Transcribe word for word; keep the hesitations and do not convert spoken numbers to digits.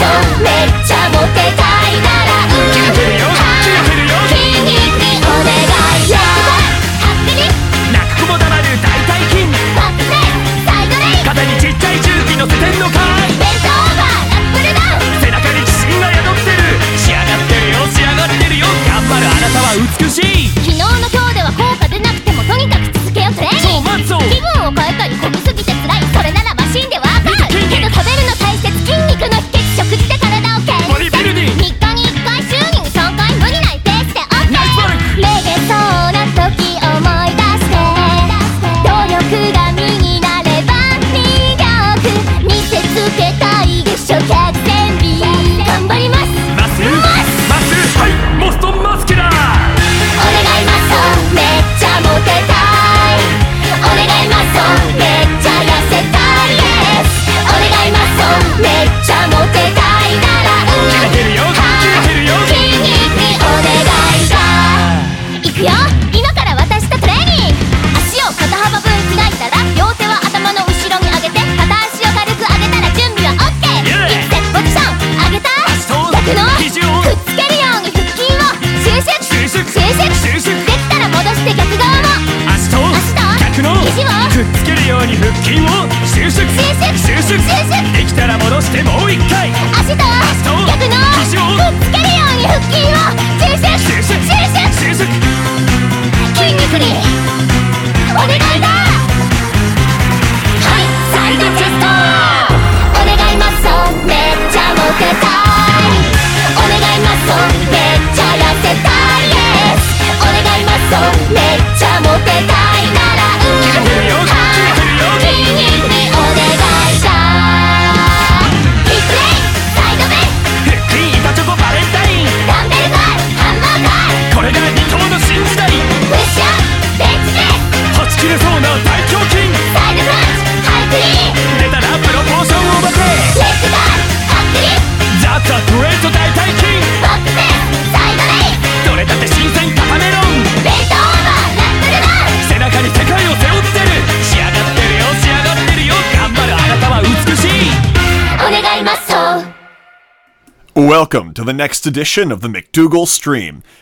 そうめっちゃモテたいならうんキレてるよキレてるよ筋肉にお願いよはっきり泣く子も黙る大腿筋バックレイサイドレイ肩にちっちゃい重機乗せてんのかいベントオーバーラップルダウン背中に自信が宿ってる仕上がってるよ仕上がってるよ頑張るあなたは美しい昨日の今日では効果出なくてもとにかく続けようトレーニングそう待つぞ気分を変えたりこぐすぎて辛いそれならマシンでワークアウトけど食べるの大切筋肉の秘訣食事で体を健ボディビルディングみっかにいっかい週にさんかい無理ないペースで OK ナイスワークめげそうな時思い出して努力が身になれば魅力見せつけたいでしょ百戦鬢頑張りますマスマスはいモストマスキュラーお願いマッソめっちゃモテたいお願いマッソめっちゃ痩せたい Yes お願いマッソめっちゃモテたいならうんキレてるよキレてるよ筋肉にお願いだいくよ今から私とトレーニング足を肩幅分開いたら両手は頭の後ろに上げて片足を軽く上げたら準備は OK いくぜポジション上げた足と逆の肘をくっつけるように腹筋を収縮収縮収縮収縮できたら戻して逆側も足と足と逆の肘をくっつけるように腹筋を収縮収縮収縮できたら戻してもう一回足とと逆の肘をくっつけるように腹筋を収縮収縮収縮収縮筋肉にお願いだはいサイドチェストお願いマッソめっちゃモテたいお願いマッソめっちゃ痩せたい Yes お願いマッソめっちゃモテたいならうんキレてるよはいキレてるよ筋肉にお願いだヒップレイサイドベイ腹筋板チョコバレンタインダンベルカールハンマーカールこれが二頭の新時代プッシュアップベンチプレスはち切れそうな大胸筋サイドクランチハイクリーン出たらプロポーションを待てレッグガールハックリザ・ザ・グレート大腿筋バックベースサイドレイどれだって新鮮固メロンベントオーバーラップルダウン背中に世界を背負ってる仕上がってるよ仕上がってるよ頑張るあなたは美しいお願いマッソ Welcome to the next edition of the McDougall Stream.